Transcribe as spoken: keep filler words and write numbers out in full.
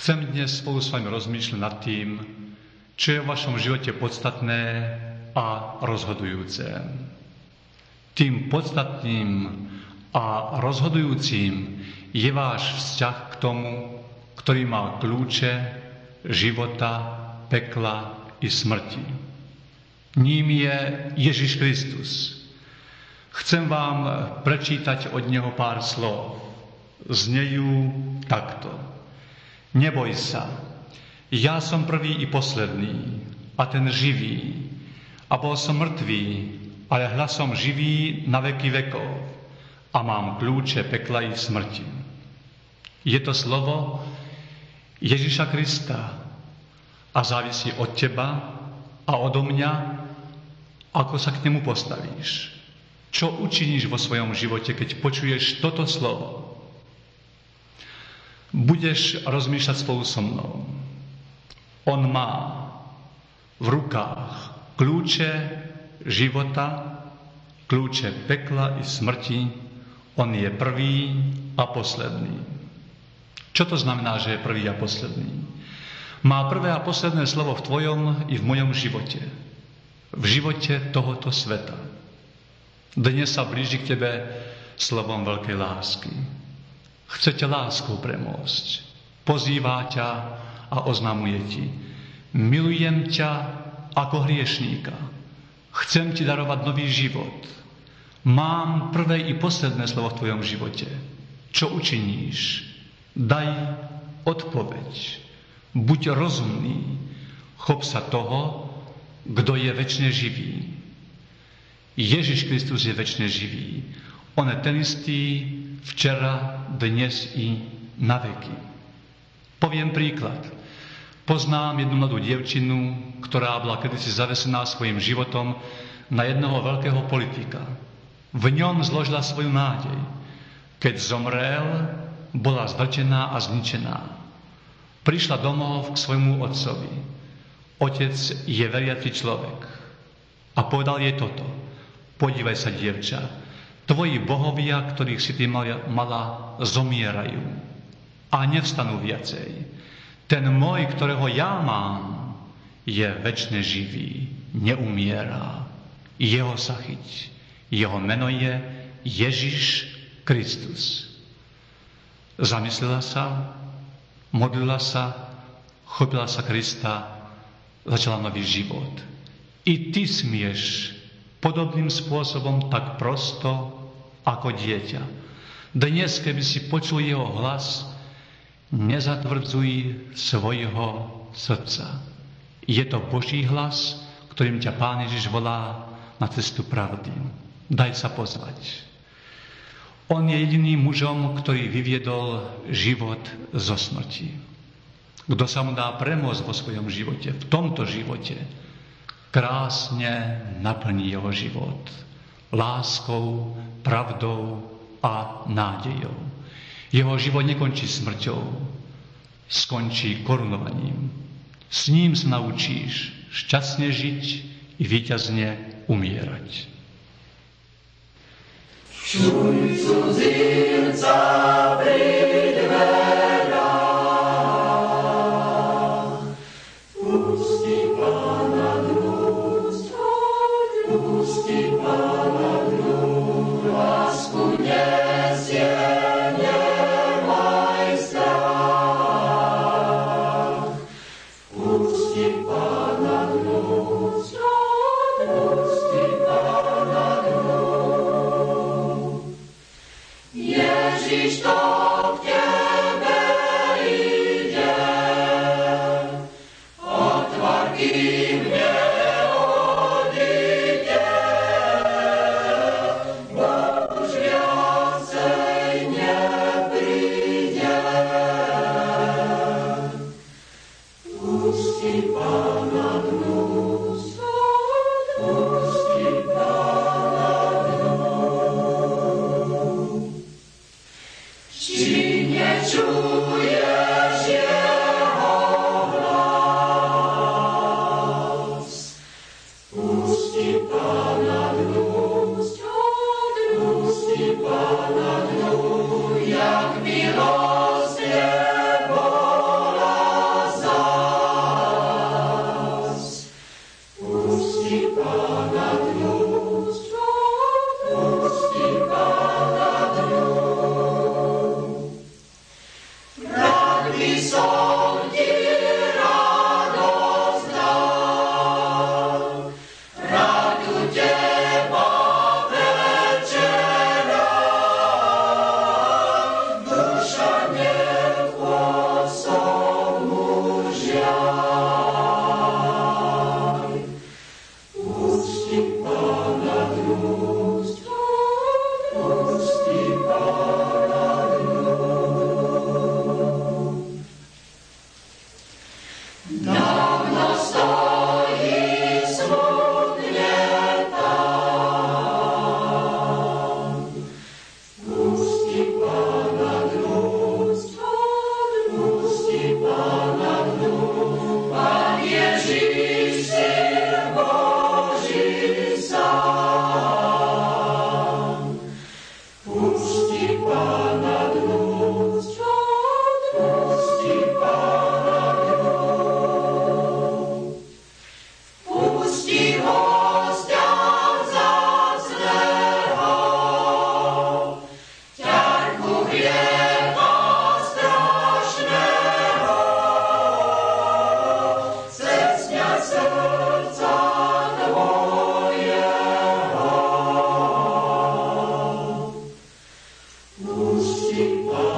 Chcem dnes spolu s vami rozmýšľať nad tým, čo je v vašom živote podstatné a rozhodujúce. Tým podstatným a rozhodujúcim je váš vzťah k tomu, ktorý má kľúče života, pekla i smrti. Ním je Ježiš Kristus. Chcem vám prečítať od neho pár slov. Znejú takto. Neboj sa, ja som prvý i posledný a ten živý. A bol som mŕtvý, ale hľa som živý na veky vekov a mám kľúče pekla i smrti. Je to slovo Ježiša Krista a závisí od teba a odo mňa, ako sa k nemu postavíš. Čo učiníš vo svojom živote, keď počuješ toto slovo? Budeš rozmýšľať spolu so mnou. On má v rukách kľúče života, kľúče pekla i smrti. On je prvý a posledný. Čo to znamená, že je prvý a posledný? Má prvé a posledné slovo v tvojom i v mojom živote. V živote tohoto sveta. Dnes sa blíži k tebe slovom veľkej lásky. Chcete láskou premôcť. Pozýva ťa a oznamuje ti. Milujem ťa ako hriešníka. Chcem ti darovať nový život. Mám prvé i posledné slovo v tvojom živote. Čo učiníš? Daj odpoveď. Buď rozumný. Chop sa toho, kto je večne živý. Ježiš Kristus je večne živý. On je ten istý včera, dnes i na veky. Poviem príklad. Poznám jednu mladú dievčinu, ktorá bola kedysi zavesená svojim životom na jednoho veľkého politika. V ňom zložila svoju nádej. Keď zomrel, bola zdrtená a zničená. Prišla domov k svojmu otcovi. Otec je veriaci človek. A povedal jej toto. Podívaj sa, dievča, tvoji bohovia, ktorých si ty mala, zomierajú a nevstanú viacej. Ten môj, ktorého ja mám, je večne živý, neumierá. Jeho sa chyť. Jeho meno je Ježiš Kristus. Zamyslela sa, modlila sa, chopila sa Krista, začala nový život. I ty smieš podobným spôsobom tak prosto ako dieťa. Dnes, keby si počul jeho hlas, nezatvrdzuj svojho srdca. Je to Boží hlas, ktorým ťa Pán Ježiš volá na cestu pravdy. Daj sa pozvať. On je jediným mužom, ktorý vyviedol život zo smrti. Kto sa mu dá premôcť vo svojom živote, v tomto živote, krásne naplní jeho život láskou, pravdou a nádejou. Jeho život nekončí smrťou, skončí korunovaním. S ním sa naučíš šťastne žiť i víťazne umierať. Čuj cudzinca pri dverách, pusti Pána dnúť, pusti Pána dnúť, lásku nesie, nemaj strach. Pusti Pána dnúť, pusti Pána dnúť. Ježiš to Pusti